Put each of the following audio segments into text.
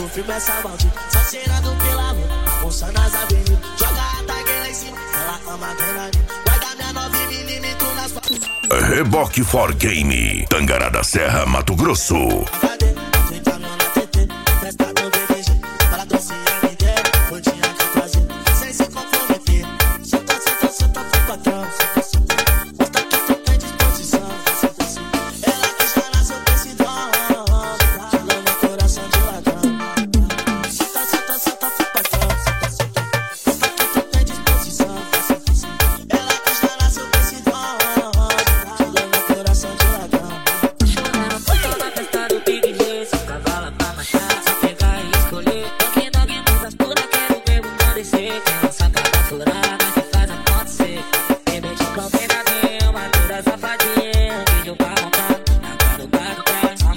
confirma essa maldita. Só cheirando pela rua, almoçando nas avenidas. Joga a tag lá em cima, ela ama adrenalina. Guarda minha 9mm nas faculdades. Reboque for Game, Tangará da Serra, Mato Grosso.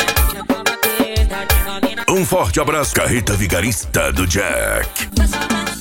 Um forte abraço, carreta vigarista do Jack.